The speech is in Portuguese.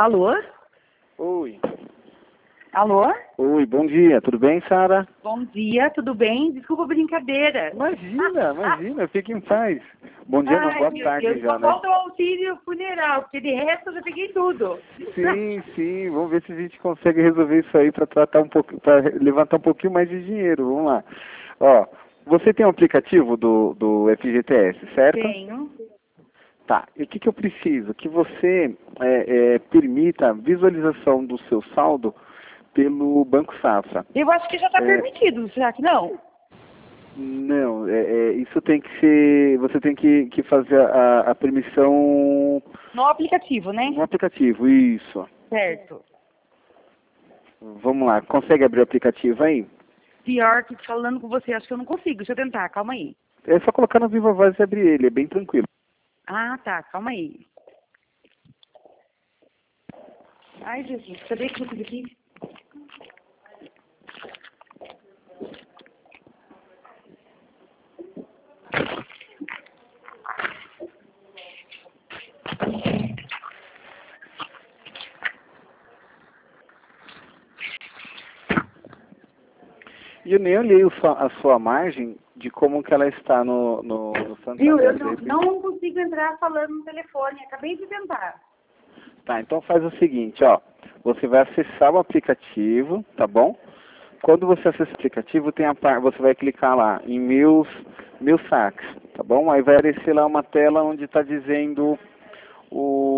Alô? Oi. Alô? Oi, bom dia. Tudo bem, Sara? Bom dia, tudo bem? Desculpa a brincadeira. Imagina, fique em paz. Bom dia, não, Ai, boa meu tarde Deus, já, só né? falta o auxílio funeral, porque de resto eu já peguei tudo. Sim, vamos ver se a gente consegue resolver isso aí para tratar um pouco, para levantar um pouquinho mais de dinheiro. Vamos lá. Ó, você tem um aplicativo do FGTS, certo? Tenho. Tá. E o que eu preciso? Que você permita a visualização do seu saldo pelo Banco Safra. Eu acho que já está permitido, será que não? Não, isso tem que ser, você tem que fazer a permissão No aplicativo, né? no aplicativo, isso. Certo. Vamos lá, consegue abrir o aplicativo aí? Pior que falando com você, acho que eu não consigo. Deixa eu tentar, calma aí. É só colocar no Viva Voz e abrir ele, é bem tranquilo. Ah, tá, calma aí. Ai, Jesus, cadê que eu fiz aqui? E eu nem olhei a sua margem de como que ela está no Santander. Viu, eu não consigo entrar falando no telefone. Acabei de tentar. Tá, então faz o seguinte, ó. Você vai acessar o aplicativo, tá bom? Quando você acessa o aplicativo, você vai clicar lá em meus saques, tá bom? Aí vai aparecer lá uma tela onde está dizendo o